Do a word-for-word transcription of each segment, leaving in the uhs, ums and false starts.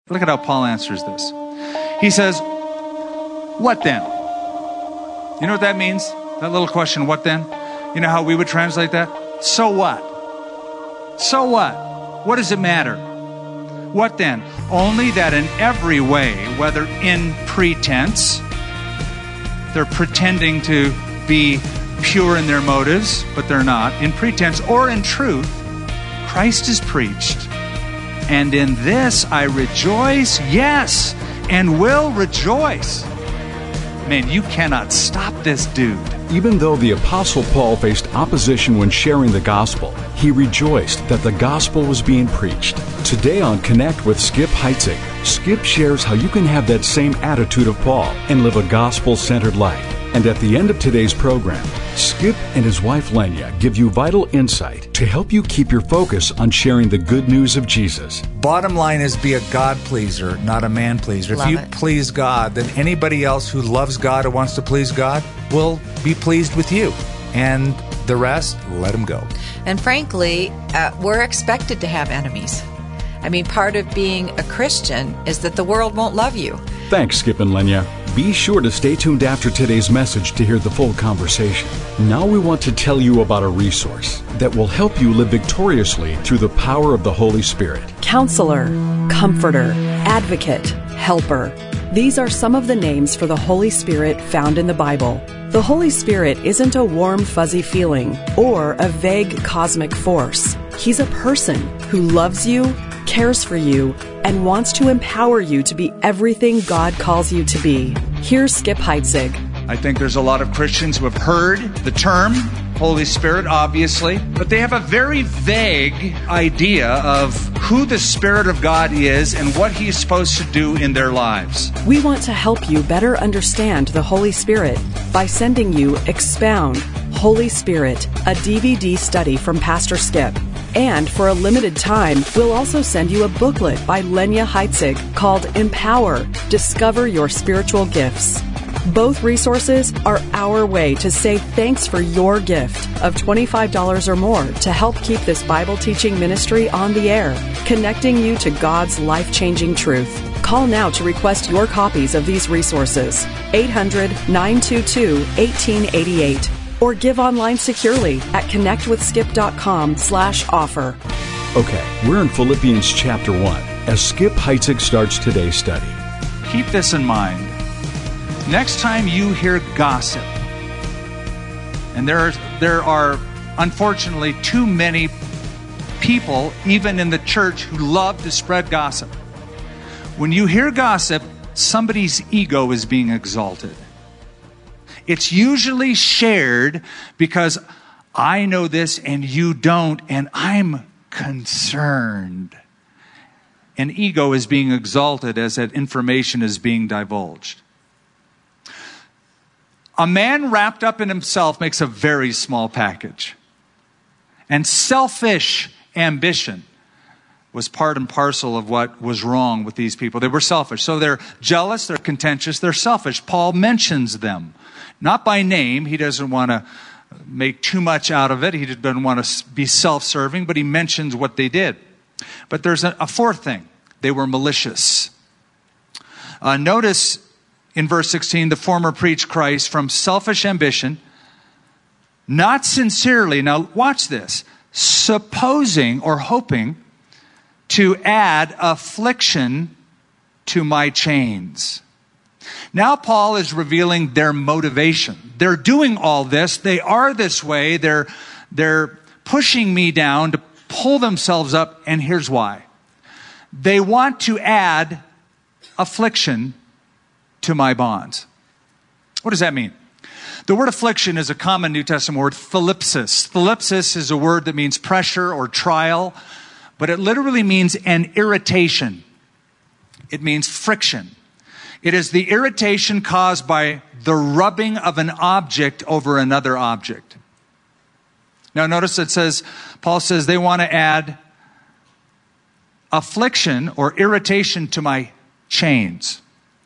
Look at how Paul answers this. He says, what then? You know what that means? That little question, what then? You know how we would translate that? So what? So what? What does it matter? What then? Only that in every way, whether in pretense, they're pretending to be pure in their motives, but they're not, in pretense, or in truth, Christ is preached. And in this I rejoice, yes, and will rejoice. Man, you cannot stop this dude. Even though the Apostle Paul faced opposition when sharing the gospel, he rejoiced that the gospel was being preached. Today on Connect with Skip Heitzig, Skip shares how you can have that same attitude of Paul and live a gospel-centered life. And at the end of today's program, Skip and his wife Lenya give you vital insight to help you keep your focus on sharing the good news of Jesus. Bottom line is, be a God pleaser, not a man pleaser. Love if you it. please God, then anybody else who loves God or wants to please God will be pleased with you. And the rest, let them go. And frankly, uh, we're expected to have enemies. I mean, part of being a Christian is that the world won't love you. Thanks, Skip and Lenya. Be sure to stay tuned after today's message to hear the full conversation. Now we want to tell you about a resource that will help you live victoriously through the power of the Holy Spirit. Counselor, Comforter, Advocate, Helper. These are some of the names for the Holy Spirit found in the Bible. The Holy Spirit isn't a warm, fuzzy feeling or a vague cosmic force. He's a person who loves you, cares for you, and wants to empower you to be everything God calls you to be. Here's Skip Heitzig. I think there's a lot of Christians who have heard the term Holy Spirit, obviously, but they have a very vague idea of who the Spirit of God is and what He's supposed to do in their lives. We want to help you better understand the Holy Spirit by sending you Expound, Holy Spirit, a D V D study from Pastor Skip. And for a limited time, we'll also send you a booklet by Lenya Heitzig called Empower, Discover Your Spiritual Gifts. Both resources are our way to say thanks for your gift of twenty-five dollars or more to help keep this Bible teaching ministry on the air, connecting you to God's life-changing truth. Call now to request your copies of these resources, eight hundred, nine two two, eighteen eighty-eight. Or give online securely at connectwithskip.com slash offer. Okay, we're in Philippians chapter one as Skip Heitzig starts today's study. Keep this in mind. Next time you hear gossip, and there are, there are unfortunately too many people, even in the church, who love to spread gossip. When you hear gossip, somebody's ego is being exalted. It's usually shared because I know this and you don't, and I'm concerned. And ego is being exalted as that information is being divulged. A man wrapped up in himself makes a very small package. And selfish ambition was part and parcel of what was wrong with these people. They were selfish. So they're jealous, they're contentious, they're selfish. Paul mentions them. Not by name. He doesn't want to make too much out of it. He doesn't want to be self-serving, but he mentions what they did. But there's a, a fourth thing. They were malicious. Uh, notice in verse sixteen, the former preached Christ from selfish ambition, not sincerely. Now watch this. Supposing or hoping to add affliction to my chains. Now Paul is revealing their motivation. They're doing all this. They are this way. They're, they're pushing me down to pull themselves up. And here's why. They want to add affliction to my bonds. What does that mean? The word affliction is a common New Testament word, thalipsis. Thalipsis is a word that means pressure or trial, but it literally means an irritation. It means friction. It is the irritation caused by the rubbing of an object over another object. Now notice it says, Paul says they want to add affliction or irritation to my chains.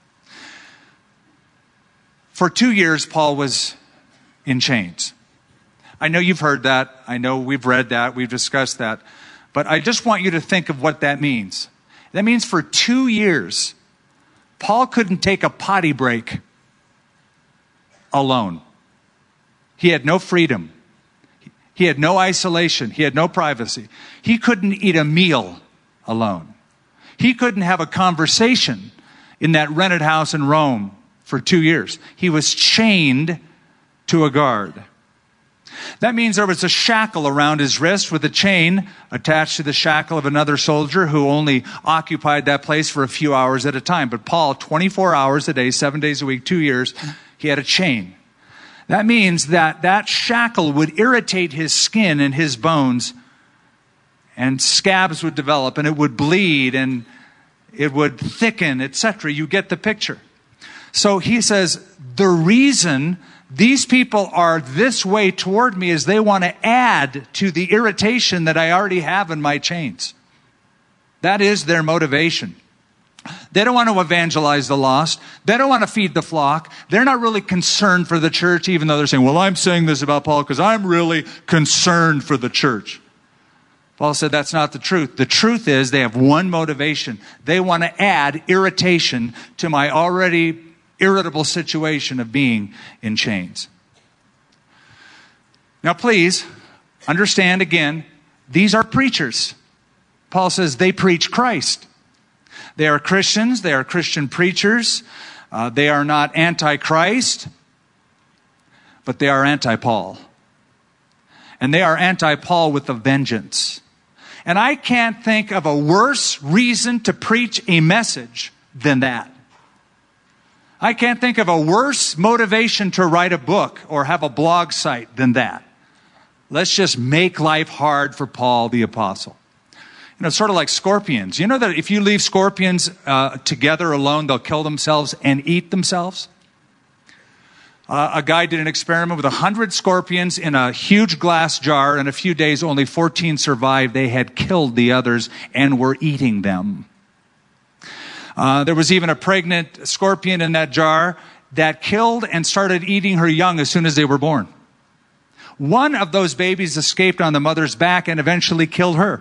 For two years, Paul was in chains. I know you've heard that. I know we've read that. We've discussed that. But I just want you to think of what that means. That means for two years, Paul couldn't take a potty break alone. He had no freedom. He had no isolation. He had no privacy. He couldn't eat a meal alone. He couldn't have a conversation in that rented house in Rome for two years. He was chained to a guard. That means there was a shackle around his wrist with a chain attached to the shackle of another soldier who only occupied that place for a few hours at a time. But Paul, twenty-four hours a day, seven days a week, two years, he had a chain. That means that that shackle would irritate his skin and his bones, and scabs would develop, and it would bleed, and it would thicken, et cetera. You get the picture. So he says, the reason these people are this way toward me is they want to add to the irritation that I already have in my chains. That is their motivation. They don't want to evangelize the lost. They don't want to feed the flock. They're not really concerned for the church, even though they're saying, well, I'm saying this about Paul because I'm really concerned for the church. Paul said that's not the truth. The truth is they have one motivation. They want to add irritation to my already irritable situation of being in chains. Now, please understand again, these are preachers. Paul says they preach Christ. They are Christians. They are Christian preachers. Uh, they are not anti-Christ, but they are anti-Paul. And they are anti-Paul with a vengeance. And I can't think of a worse reason to preach a message than that. I can't think of a worse motivation to write a book or have a blog site than that. Let's just make life hard for Paul the Apostle. You know, it's sort of like scorpions. You know that if you leave scorpions uh, together alone, they'll kill themselves and eat themselves? Uh, a guy did an experiment with one hundred scorpions in a huge glass jar. In a few days, only fourteen survived. They had killed the others and were eating them. Uh, there was even a pregnant scorpion in that jar that killed and started eating her young as soon as they were born. One of those babies escaped on the mother's back and eventually killed her.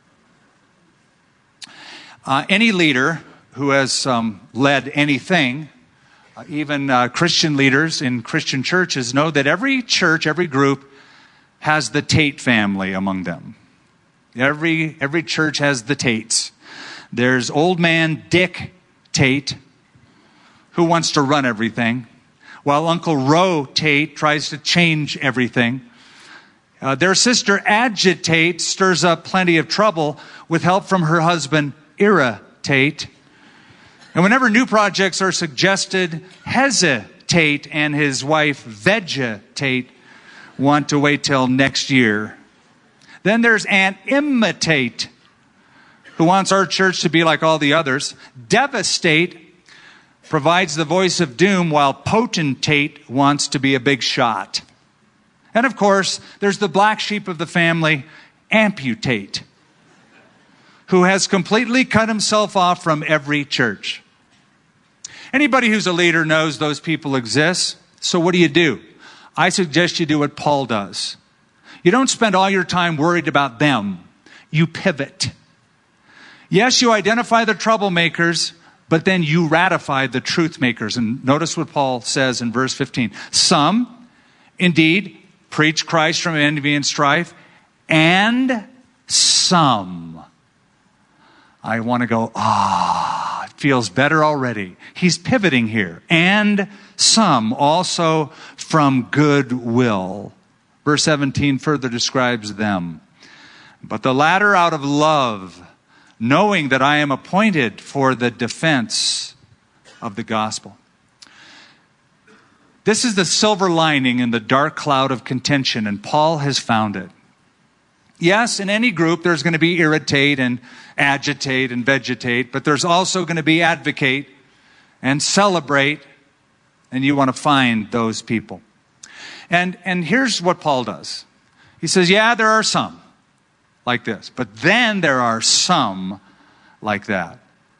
Uh, any leader who has um, led anything, uh, even uh, Christian leaders in Christian churches, know that every church, every group has the Tate family among them. Every, every church has the Tates. There's old man Dick Tate, who wants to run everything, while Uncle Ro Tate tries to change everything. Uh, their sister Agitate stirs up plenty of trouble with help from her husband Ira Tate. And whenever new projects are suggested, Hesitate and his wife Vegetate want to wait till next year. Then there's Aunt Imitate, who wants our church to be like all the others. Devastate provides the voice of doom, while Potentate wants to be a big shot. And of course, there's the black sheep of the family, Amputate, who has completely cut himself off from every church. Anybody who's a leader knows those people exist. So what do you do? I suggest you do what Paul does. You don't spend all your time worried about them. You pivot. Yes, you identify the troublemakers, but then you ratify the truth makers. And notice what Paul says in verse fifteen. Some, indeed, preach Christ from envy and strife, and some. I want to go, ah, it feels better already. He's pivoting here. And some also from goodwill. Verse seventeen further describes them. But the latter out of love, knowing that I am appointed for the defense of the gospel. This is the silver lining in the dark cloud of contention, and Paul has found it. Yes, in any group, there's going to be irritate and agitate and vegetate, but there's also going to be advocate and celebrate, and you want to find those people. And, and here's what Paul does. He says, yeah, there are some like this, but then there are some like that.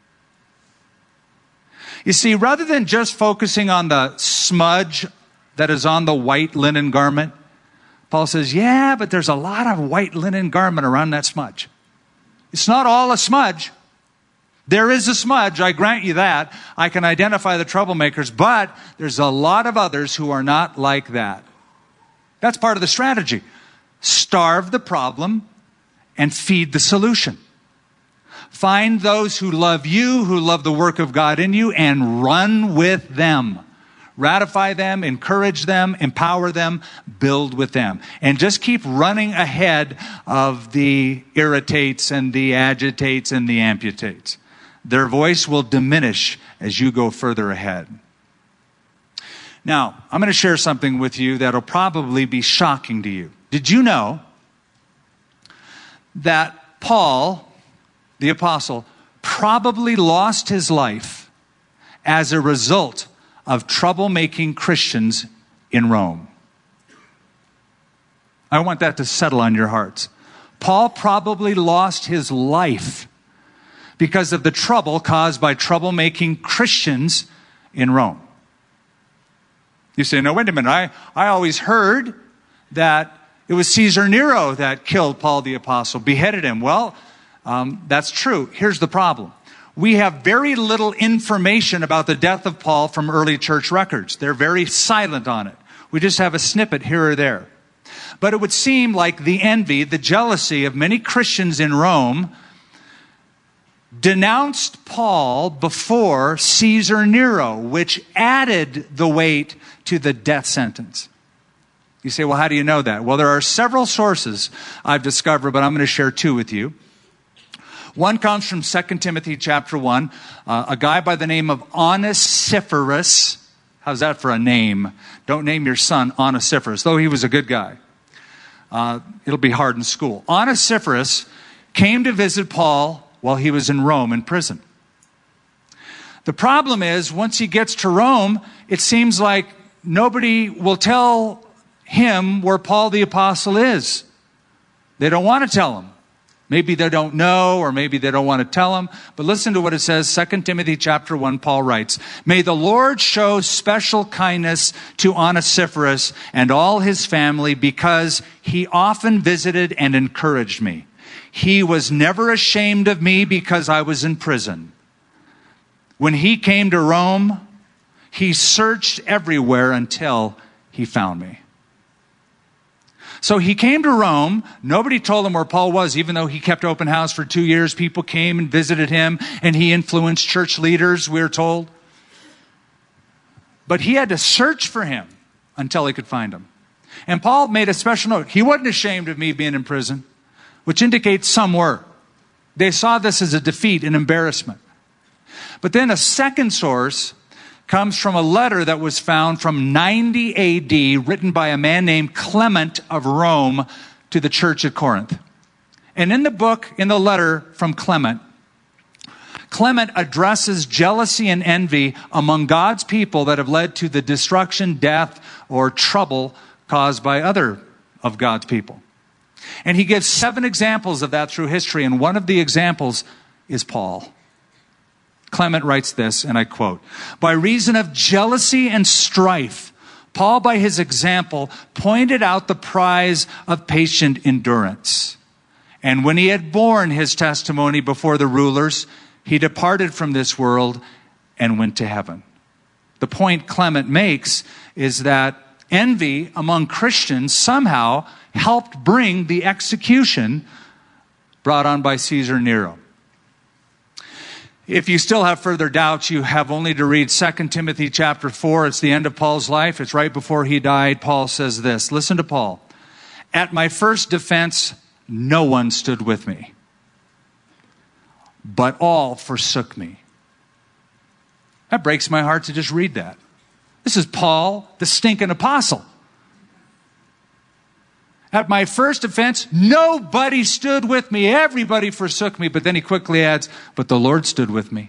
You see, rather than just focusing on the smudge that is on the white linen garment, Paul says, yeah, but there's a lot of white linen garment around that smudge. It's not all a smudge. There is a smudge, I grant you that. I can identify the troublemakers, but there's a lot of others who are not like that. That's part of the strategy. Starve the problem and feed the solution. Find those who love you, who love the work of God in you, and run with them. Ratify them, encourage them, empower them, build with them. And just keep running ahead of the irritates and the agitates and the amputates. Their voice will diminish as you go further ahead. Now, I'm going to share something with you that'll probably be shocking to you. Did you know that Paul, the apostle, probably lost his life as a result of troublemaking Christians in Rome? I want that to settle on your hearts. Paul probably lost his life because of the trouble caused by troublemaking Christians in Rome. You say, no, wait a minute. I, I always heard that it was Caesar Nero that killed Paul the apostle, beheaded him. Well, um, that's true. Here's the problem. We have very little information about the death of Paul from early church records. They're very silent on it. We just have a snippet here or there. But it would seem like the envy, the jealousy of many Christians in Rome denounced Paul before Caesar Nero, which added the weight to the death sentence. You say, well, how do you know that? Well, there are several sources I've discovered, but I'm going to share two with you. One comes from Second Timothy chapter one, uh, a guy by the name of Onesiphorus. How's that for a name? Don't name your son Onesiphorus, though he was a good guy. Uh, it'll be hard in school. Onesiphorus came to visit Paul while he was in Rome in prison. The problem is, once he gets to Rome, it seems like nobody will tell him where Paul the apostle is. They don't want to tell him. Maybe they don't know, or maybe they don't want to tell him. But listen to what it says, Second Timothy chapter one, Paul writes, "May the Lord show special kindness to Onesiphorus and all his family, because he often visited and encouraged me. He was never ashamed of me because I was in prison. When he came to Rome, he searched everywhere until he found me." So he came to Rome. Nobody told him where Paul was, even though he kept open house for two years. People came and visited him, and he influenced church leaders, we're told. But he had to search for him until he could find him. And Paul made a special note. He wasn't ashamed of me being in prison, which indicates some were. They saw this as a defeat, an embarrassment. But then a second source comes from a letter that was found from ninety A D, written by a man named Clement of Rome to the church at Corinth. And in the book, in the letter from Clement, Clement addresses jealousy and envy among God's people that have led to the destruction, death, or trouble caused by other of God's people. And he gives seven examples of that through history, and one of the examples is Paul. Clement writes this, and I quote, "By reason of jealousy and strife, Paul, by his example, pointed out the prize of patient endurance. And when he had borne his testimony before the rulers, he departed from this world and went to heaven." The point Clement makes is that envy among Christians somehow helped bring the execution brought on by Caesar Nero. If you still have further doubts, you have only to read Second Timothy chapter four. It's the end of Paul's life. It's right before he died. Paul says this. Listen to Paul. "At my first defense, no one stood with me, but all forsook me." That breaks my heart to just read that. This is Paul, the stinking apostle. "At my first offense, nobody stood with me. Everybody forsook me." But then he quickly adds, "But the Lord stood with me."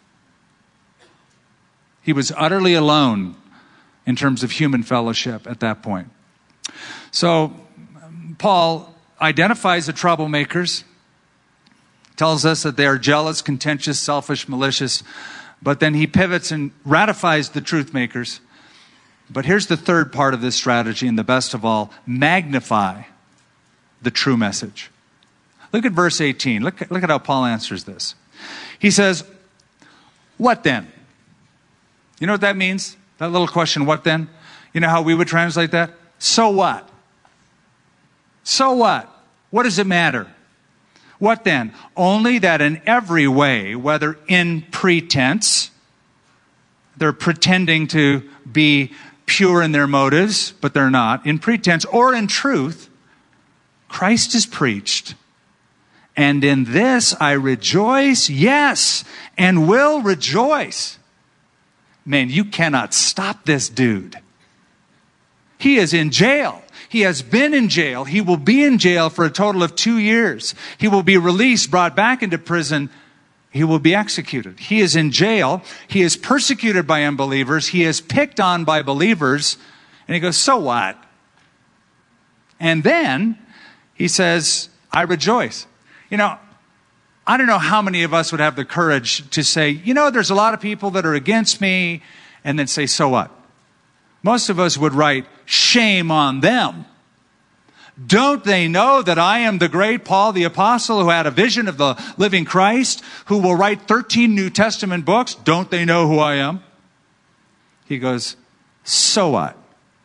He was utterly alone in terms of human fellowship at that point. So Paul identifies the troublemakers, tells us that they are jealous, contentious, selfish, malicious, but then he pivots and ratifies the truth makers. But here's the third part of this strategy, and the best of all: magnify the true message. Look at verse eighteen. Look, look at how Paul answers this. He says, what then? You know what that means? That little question, what then? You know how we would translate that? So what? So what? What does it matter? What then? Only that in every way, whether in pretense, they're pretending to be pure in their motives, but they're not, in pretense, or in truth, Christ is preached. And in this I rejoice, yes, and will rejoice. Man, you cannot stop this dude. He is in jail. He has been in jail. He will be in jail for a total of two years. He will be released, brought back into prison. He will be executed. He is in jail. He is persecuted by unbelievers. He is picked on by believers. And he goes, so what? And then he says, I rejoice. You know, I don't know how many of us would have the courage to say, you know, there's a lot of people that are against me, and then say, so what? Most of us would write, shame on them. Don't they know that I am the great Paul the Apostle who had a vision of the living Christ, who will write thirteen New Testament books? Don't they know who I am? He goes, so what?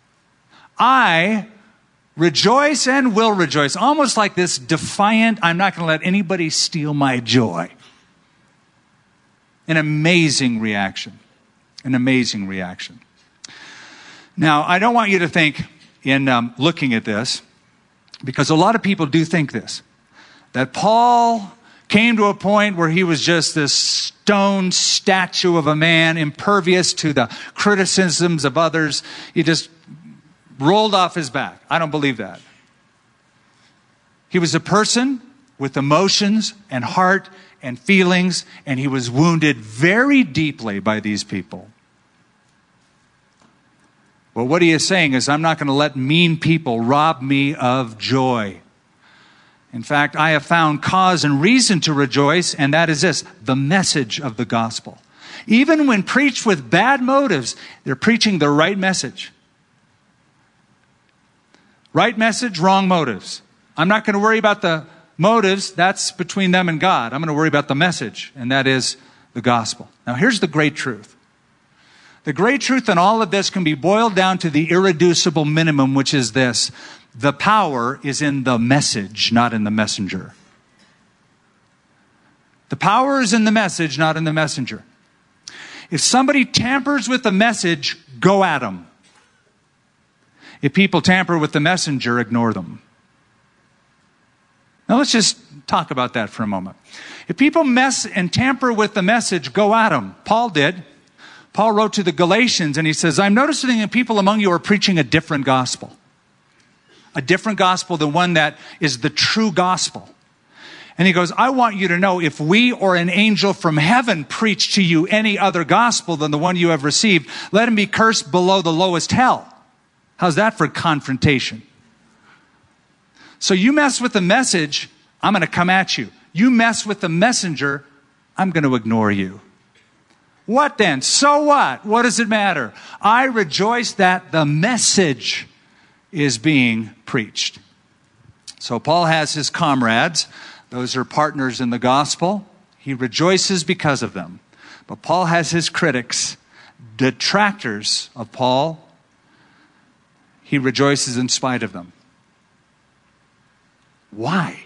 I rejoice and will rejoice. Almost like this defiant, I'm not going to let anybody steal my joy. An amazing reaction. An amazing reaction. Now, I don't want you to think in um, looking at this, because a lot of people do think this, that Paul came to a point where he was just this stone statue of a man, impervious to the criticisms of others. He just rolled off his back. I don't believe that. He was a person with emotions and heart and feelings, and he was wounded very deeply by these people. Well, what he is saying is, I'm not going to let mean people rob me of joy. In fact, I have found cause and reason to rejoice, and that is this, the message of the gospel. Even when preached with bad motives, they're preaching the right message. Right message, wrong motives. I'm not going to worry about the motives. That's between them and God. I'm going to worry about the message, and that is the gospel. Now, here's the great truth. The great truth in all of this can be boiled down to the irreducible minimum, which is this. The power is in the message, not in the messenger. The power is in the message, not in the messenger. If somebody tampers with the message, go at them. If people tamper with the messenger, ignore them. Now let's just talk about that for a moment. If people mess and tamper with the message, go at them. Paul did. Paul wrote to the Galatians and he says, I'm noticing that people among you are preaching a different gospel. A different gospel, the one that is the true gospel. And he goes, I want you to know, if we or an angel from heaven preach to you any other gospel than the one you have received, let him be cursed below the lowest hell. How's that for confrontation? So you mess with the message, I'm going to come at you. You mess with the messenger, I'm going to ignore you. What then? So what? What does it matter? I rejoice that the message is being preached. So Paul has his comrades. Those are partners in the gospel. He rejoices because of them. But Paul has his critics, detractors of Paul. He rejoices in spite of them. Why?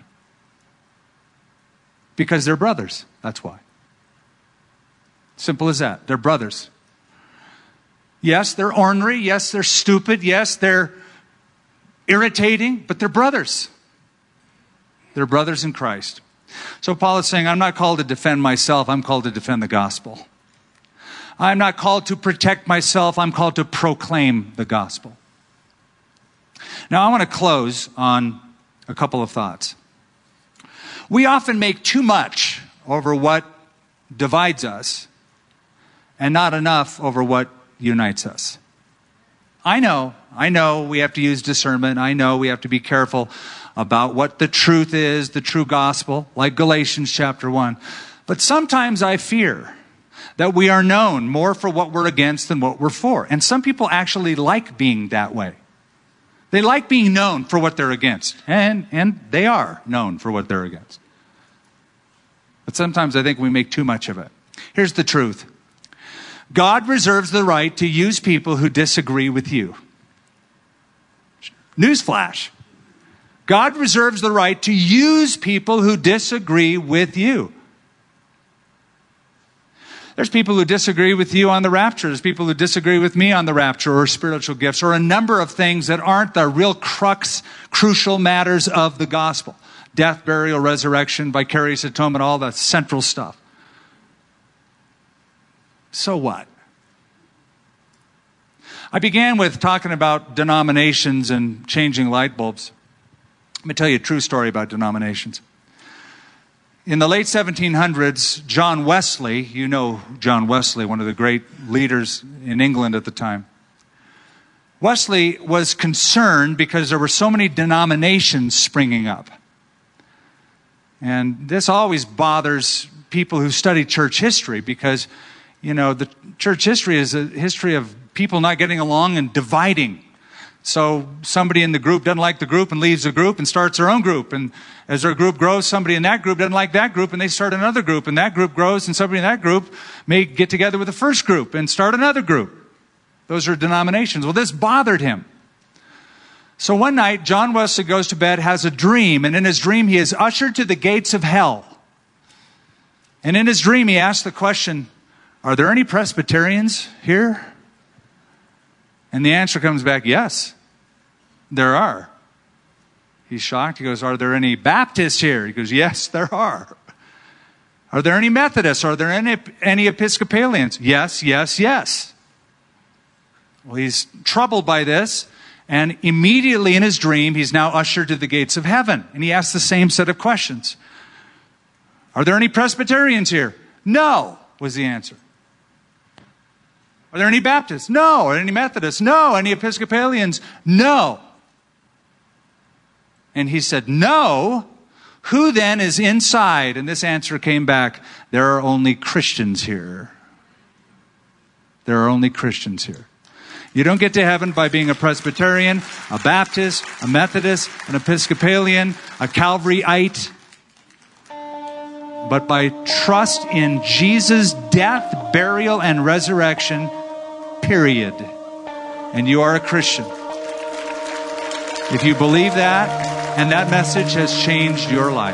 Because they're brothers. That's why. Simple as that. They're brothers. Yes, they're ornery. Yes, they're stupid. Yes, they're irritating, but they're brothers. They're brothers in Christ. So Paul is saying, I'm not called to defend myself. I'm called to defend the gospel. I'm not called to protect myself. I'm called to proclaim the gospel. Now, I want to close on a couple of thoughts. We often make too much over what divides us and not enough over what unites us. I know, I know we have to use discernment. I know we have to be careful about what the truth is, the true gospel, like Galatians chapter one. But sometimes I fear that we are known more for what we're against than what we're for. And some people actually like being that way. They like being known for what they're against. And, and they are known for what they're against. But sometimes I think we make too much of it. Here's the truth. God reserves the right to use people who disagree with you. Newsflash. God reserves the right to use people who disagree with you. There's people who disagree with you on the rapture. There's people who disagree with me on the rapture or spiritual gifts or a number of things that aren't the real crux, crucial matters of the gospel. Death, burial, resurrection, vicarious atonement, all that central stuff. So what? I began with talking about denominations and changing light bulbs. Let me tell you a true story about denominations. In the late seventeen hundreds, John Wesley, you know John Wesley, one of the great leaders in England at the time. Wesley was concerned because there were so many denominations springing up. And this always bothers people who study church history because, you know, the church history is a history of people not getting along and dividing. So somebody in the group doesn't like the group and leaves the group and starts their own group. And as their group grows, somebody in that group doesn't like that group and they start another group. And that group grows and somebody in that group may get together with the first group and start another group. Those are denominations. Well, this bothered him. So one night, John Wesley goes to bed, has a dream. And in his dream, he is ushered to the gates of hell. And in his dream, he asks the question, are there any Presbyterians here? And the answer comes back, yes, there are. He's shocked. He goes, are there any Baptists here? He goes, yes, there are. Are there any Methodists? Are there any, any Episcopalians? Yes, yes, yes. Well, he's troubled by this. And immediately in his dream, he's now ushered to the gates of heaven. And he asks the same set of questions. Are there any Presbyterians here? No, was the answer. Are there any Baptists? No. Are there any Methodists? No. Any Episcopalians? No. And he said, no. Who then is inside? And this answer came back, there are only Christians here. There are only Christians here. You don't get to heaven by being a Presbyterian, a Baptist, a Methodist, an Episcopalian, a Calvaryite, but by trust in Jesus' death, burial, and resurrection, period. And you are a Christian. If you believe that, and that message has changed your life.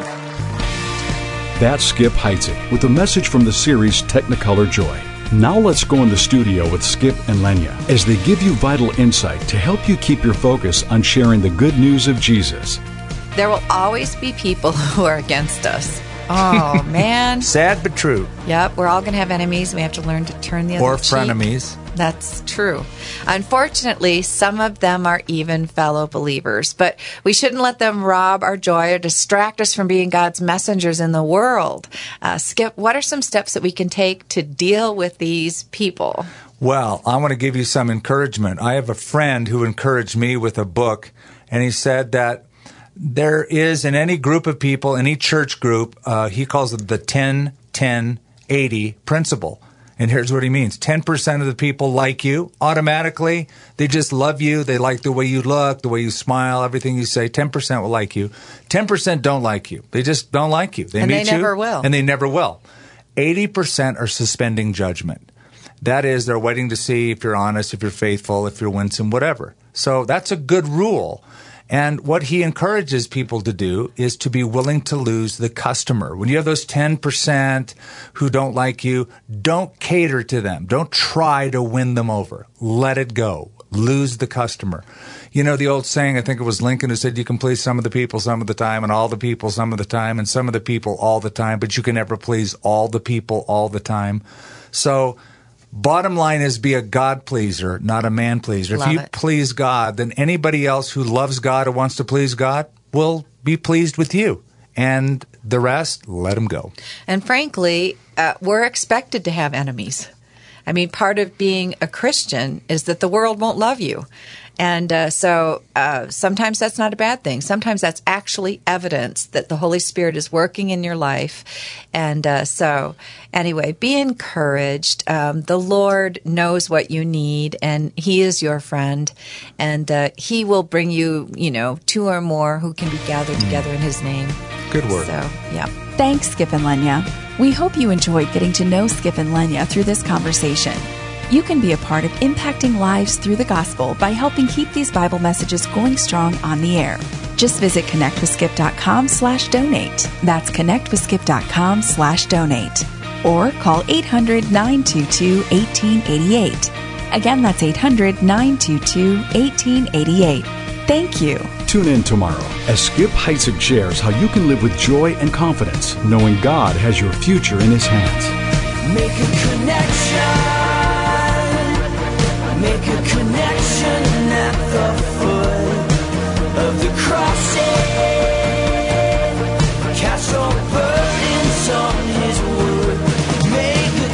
That's Skip Heitzig with a message from the series Technicolor Joy. Now let's go in the studio with Skip and Lenya as they give you vital insight to help you keep your focus on sharing the good news of Jesus. There will always be people who are against us. Oh, man. Sad but true. Yep, we're all going to have enemies. We have to learn to turn the other Or cheek. frenemies. That's true. Unfortunately, some of them are even fellow believers, but we shouldn't let them rob our joy or distract us from being God's messengers in the world. Uh, Skip, what are some steps that we can take to deal with these people? Well, I want to give you some encouragement. I have a friend who encouraged me with a book, and he said that there is in any group of people, any church group, uh, he calls it the ten ten eighty principle. And here's what he means. ten percent of the people like you automatically. They just love you. They like the way you look, the way you smile, everything you say. ten percent will like you. ten percent don't like you. They just don't like you. They and meet they never you, will. And they never will. eighty percent are suspending judgment. That is, they're waiting to see if you're honest, if you're faithful, if you're winsome, whatever. So that's a good rule. And what he encourages people to do is to be willing to lose the customer. When you have those ten percent who don't like you, don't cater to them. Don't try to win them over. Let it go. Lose the customer. You know the old saying, I think it was Lincoln who said, you can please some of the people some of the time and all the people some of the time and some of the people all the time, but you can never please all the people all the time. So bottom line is be a God pleaser, not a man pleaser. Love if you it. please God, then anybody else who loves God or wants to please God will be pleased with you. And the rest, let them go. And frankly, uh, we're expected to have enemies. I mean, part of being a Christian is that the world won't love you. And uh, so uh, sometimes that's not a bad thing. Sometimes that's actually evidence that the Holy Spirit is working in your life. And uh, so anyway, be encouraged. Um, the Lord knows what you need, and He is your friend. And uh, He will bring you, you know, two or more who can be gathered together in His name. Good word. So, yeah. Thanks, Skip and Lenya. We hope you enjoyed getting to know Skip and Lenya through this conversation. You can be a part of impacting lives through the gospel by helping keep these Bible messages going strong on the air. Just visit connectwithskip.com slash donate. That's connectwithskip.com slash donate. Or call eight hundred, nine two two, one eight eight eight. Again, that's eight hundred, nine two two, one eight eight eight. Thank you. Tune in tomorrow as Skip Heitzig shares how you can live with joy and confidence, knowing God has your future in His hands. Make a connection. Make a connection at the foot of the crossing. Cast all burdens on His wood. Make a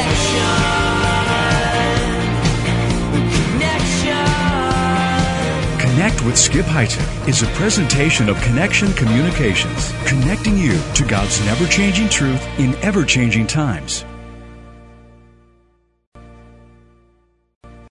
connection. Connection. Connect with Skip Heitzig is a presentation of Connection Communications, connecting you to God's never-changing truth in ever-changing times.